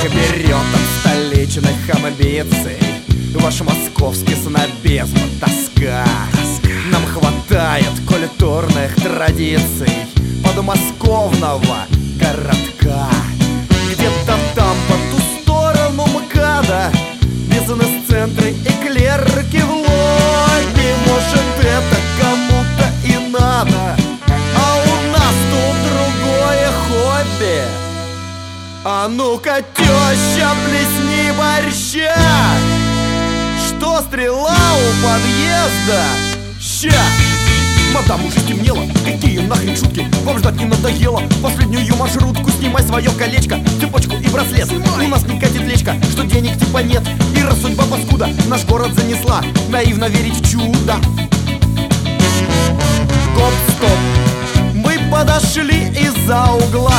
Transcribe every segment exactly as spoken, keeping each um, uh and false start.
берет от столичных амбиций ваш московский снобизм, тоска. Нам хватает культурных традиций подмосковного городка. Где-то там по ту сторону МКАДа бизнес-центры и клерки в лобби. Может, это кому-то и надо, а у нас тут другое хобби. А ну-ка, теща, плесни борща, что стрела у подъезда. Ща! Мадам, уже стемнело, какие нахрен шутки? Вам ждать не надоело последнюю маршрутку? Снимай свое колечко, цепочку и браслет. Снимай. У нас не катит лечка, что денег типа нет. И раз судьба паскуда наш город занесла, наивно верить в чудо. Гоп-стоп, мы подошли из-за угла.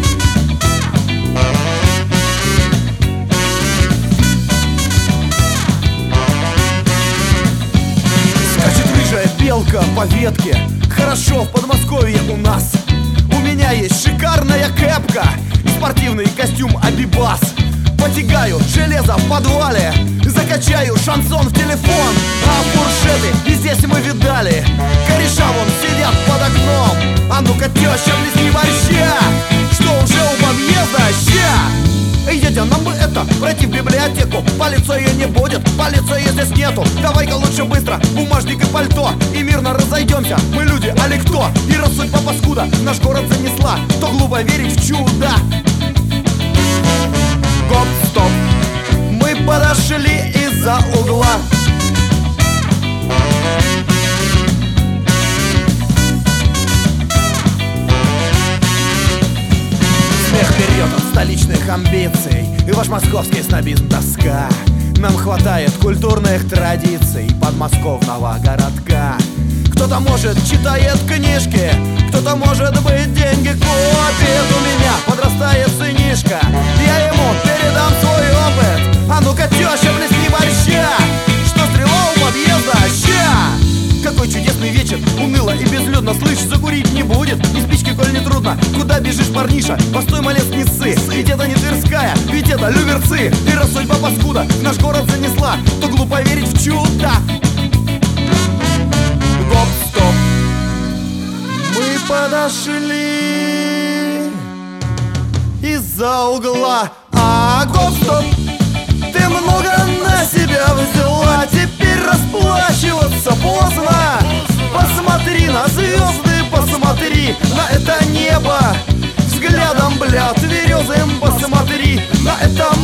Белка по ветке, хорошо в Подмосковье у нас. У меня есть шикарная кепка и спортивный костюм Абибас. Потягаю железо в подвале, закачаю шансон в телефон. А фуршеты и здесь мы видали, кореша вон сидят под окном. А ну-ка, теща, плесни борща, что уже у подъезда. Ща! Эй, дядя, нам бы это, пройти в библиотеку. Полиции не будет, полиции здесь нету. Давай-ка лучше быстро, бумажник и пальто, и мирно разойдемся, мы люди, а ли кто? И раз судьба паскуда наш город занесла, то глупо верить в чудо. Гоп-стоп, мы подошли из-за угла. Смех берет от столичных амбиций и ваш московский снобизм, тоска. Нам хватает культурных традиций подмосковного городка. Кто-то, может, читает книжки, кто-то, может быть, деньги копит. У меня подрастает сынишка, я ему передам свой опыт. А ну-ка, теща, плесни борща, что стрела у подъезда. Ща! Какой чудесный вечер, уныло и безлюдно. Слышь, закурить не будет, и спички, коль не трудно. Куда бежишь, парниша? Постой, малец, не ссы. Ведь это не Тверская, ведь это Люберцы. И раз судьба паскуда наш город занесла, то глупо верить в чудо. Гоп-стоп, мы подошли из-за угла. А, гоп-стоп, ты много на себя взяла, теперь расплачиваться поздно. Посмотри на звезды, посмотри на это небо, взглядом, бля, тверезым посмотри на это